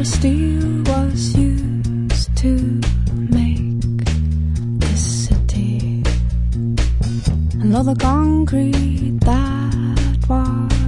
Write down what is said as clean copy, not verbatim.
of steel was used to make this city, and all the concrete that was